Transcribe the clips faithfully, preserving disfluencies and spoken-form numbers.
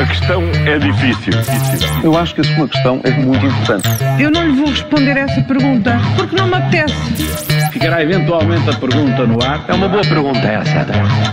A questão é difícil. Eu acho que a sua questão é muito importante. Eu não lhe vou responder essa pergunta porque não me apetece. Ficará eventualmente a pergunta no ar. É uma boa pergunta essa.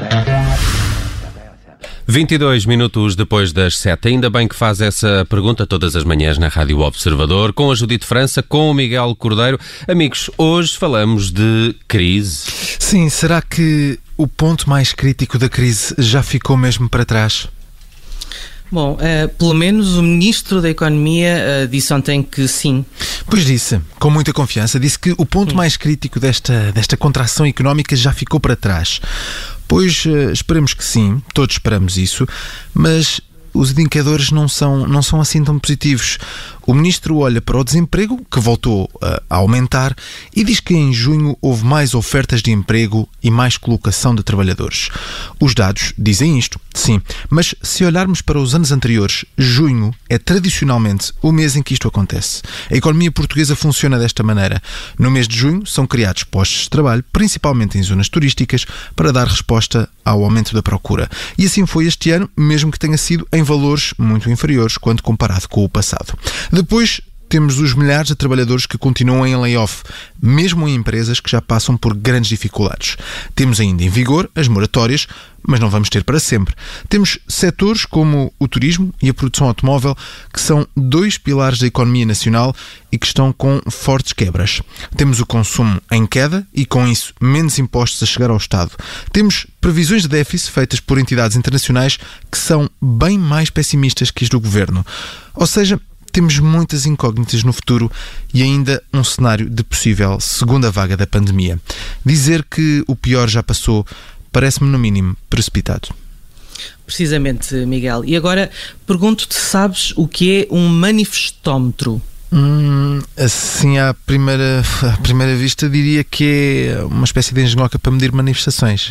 vinte e dois minutos depois das sete. Ainda bem que faz essa pergunta todas as manhãs na Rádio Observador, com a Judite França, com o Miguel Cordeiro. Amigos, hoje falamos de crise. Sim, será que o ponto mais crítico da crise já ficou mesmo para trás? Bom, uh, pelo menos o Ministro da Economia uh, disse ontem que sim. Pois disse, com muita confiança, disse que o ponto hum. mais crítico desta, desta contração económica já ficou para trás. Pois uh, esperemos que sim, todos esperamos isso, mas os indicadores não são, não são assim tão positivos. O Ministro olha para o desemprego, que voltou uh, a aumentar, e diz que em junho houve mais ofertas de emprego e mais colocação de trabalhadores. Os dados dizem isto, sim, mas se olharmos para os anos anteriores, junho é tradicionalmente o mês em que isto acontece. A economia portuguesa funciona desta maneira. No mês de junho são criados postos de trabalho, principalmente em zonas turísticas, para dar resposta ao aumento da procura. E assim foi este ano, mesmo que tenha sido em valores muito inferiores quando comparado com o passado. Depois temos os milhares de trabalhadores que continuam em layoff, mesmo em empresas que já passam por grandes dificuldades. Temos ainda em vigor as moratórias, mas não vamos ter para sempre. Temos setores como o turismo e a produção automóvel, que são dois pilares da economia nacional e que estão com fortes quebras. Temos o consumo em queda e, com isso, menos impostos a chegar ao Estado. Temos previsões de déficit feitas por entidades internacionais que são bem mais pessimistas que as do Governo. Ou seja, temos muitas incógnitas no futuro e ainda um cenário de possível segunda vaga da pandemia. Dizer que o pior já passou parece-me, no mínimo, precipitado. Precisamente, Miguel. E agora pergunto-te, sabes o que é um manifestómetro? Hum, assim, à primeira, à primeira vista, diria que é uma espécie de engenhoca para medir manifestações.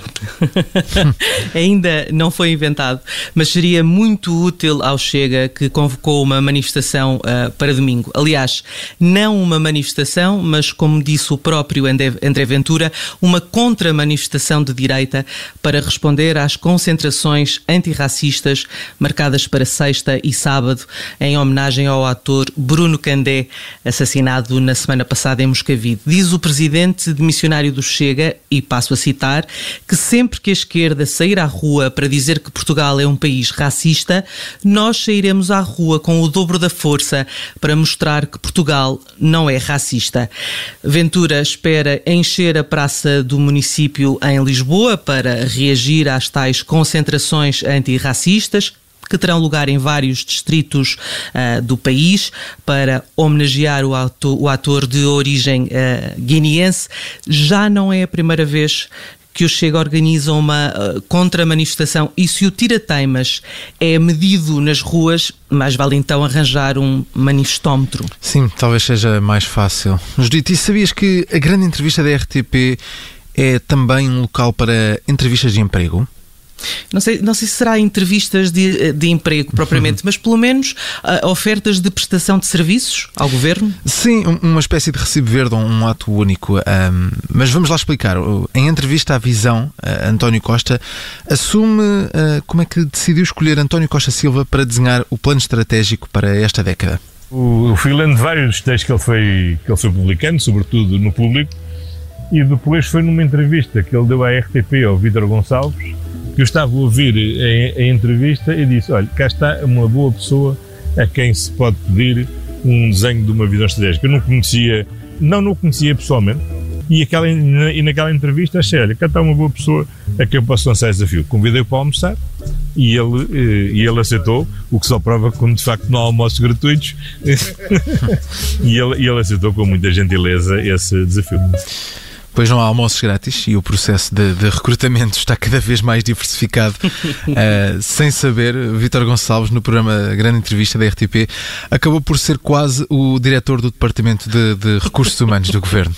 Ainda não foi inventado, mas seria muito útil ao Chega, que convocou uma manifestação uh, para domingo. Aliás, não uma manifestação, mas, como disse o próprio André Ventura, uma contra-manifestação de direita para responder às concentrações antirracistas marcadas para sexta e sábado, em homenagem ao ator Bruno Candé, assassinado na semana passada em Moscavide. Diz o presidente demissionário do Chega, e passo a citar, que sempre que a esquerda sair à rua para dizer que Portugal é um país racista, nós sairemos à rua com o dobro da força para mostrar que Portugal não é racista. Ventura espera encher a praça do município em Lisboa para reagir às tais concentrações antirracistas, que terão lugar em vários distritos uh, do país, para homenagear o ator, o ator de origem uh, guineense. Já não é a primeira vez que o Chega organiza uma uh, contra-manifestação, e se o tira-teimas é medido nas ruas, mais vale então arranjar um manifestómetro. Sim, talvez seja mais fácil. Judite, e sabias que a grande entrevista da R T P é também um local para entrevistas de emprego? Não sei, não sei se será entrevistas de, de emprego propriamente, mas pelo menos uh, ofertas de prestação de serviços ao Governo? Sim, uma espécie de recibo verde, um ato único. Um, mas vamos lá explicar. Em entrevista à Visão, uh, António Costa assume uh, como é que decidiu escolher António Costa Silva para desenhar o plano estratégico para esta década. Eu fui lendo vários textos que ele foi, que ele foi publicando, sobretudo no Público, e depois foi numa entrevista que ele deu à R T P ao Vítor Gonçalves, que eu estava a ouvir a, a entrevista e disse, olha, cá está uma boa pessoa a quem se pode pedir um desenho de uma visão estratégica. Eu não conhecia, não, não conhecia pessoalmente, e, aquela, e naquela entrevista achei, olha, cá está uma boa pessoa a quem eu posso lançar esse desafio. Convidei-o para almoçar e ele, e ele aceitou, o que só prova que, como de facto não há almoços gratuitos, e, ele, e ele aceitou com muita gentileza esse desafio. Pois não há almoços grátis e o processo de, de recrutamento está cada vez mais diversificado. uh, sem saber, Vítor Gonçalves, no programa Grande Entrevista da R T P, acabou por ser quase o diretor do Departamento de, de Recursos Humanos do Governo.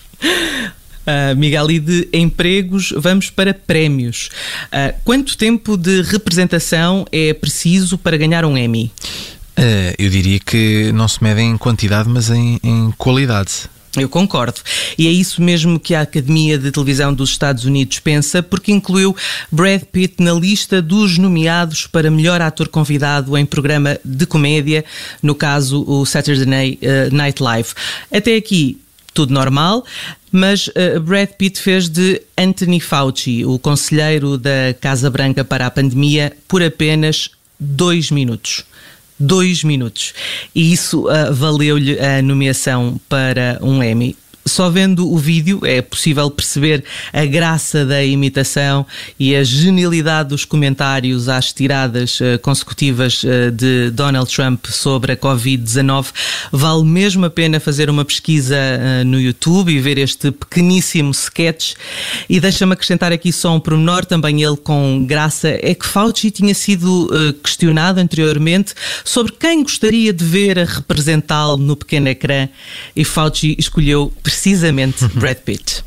Uh, Miguel, e de empregos vamos para prémios. Uh, quanto tempo de representação é preciso para ganhar um Emmy? Uh, eu diria que não se mede em quantidade, mas em, em qualidade. Eu concordo. E é isso mesmo que a Academia de Televisão dos Estados Unidos pensa, porque incluiu Brad Pitt na lista dos nomeados para melhor ator convidado em programa de comédia, no caso o Saturday Night Live. Até aqui tudo normal, mas uh, Brad Pitt fez de Anthony Fauci, o conselheiro da Casa Branca para a pandemia, por apenas dois minutos. Dois minutos. E isso uh, valeu-lhe a nomeação para um Emmy. Só vendo o vídeo é possível perceber a graça da imitação e a genialidade dos comentários às tiradas uh, consecutivas uh, de Donald Trump sobre a covid dezanove. Vale mesmo a pena fazer uma pesquisa uh, no YouTube e ver este pequeníssimo sketch. E deixa-me acrescentar aqui só um pormenor, também ele com graça, é que Fauci tinha sido uh, questionado anteriormente sobre quem gostaria de ver a representá-lo no pequeno ecrã, e Fauci escolheu precisamente Brad Pitt.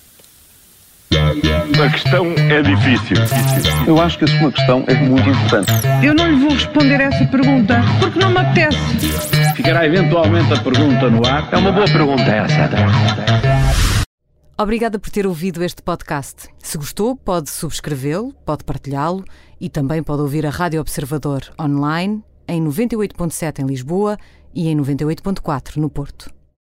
A questão é difícil. Eu acho que a sua questão é muito importante. Eu não lhe vou responder essa pergunta porque não me apetece. Ficará eventualmente a pergunta no ar. É uma boa pergunta essa. Obrigada por ter ouvido este podcast. Se gostou, pode subscrevê-lo, pode partilhá-lo e também pode ouvir a Rádio Observador online em noventa e oito ponto sete em Lisboa e em noventa e oito ponto quatro no Porto.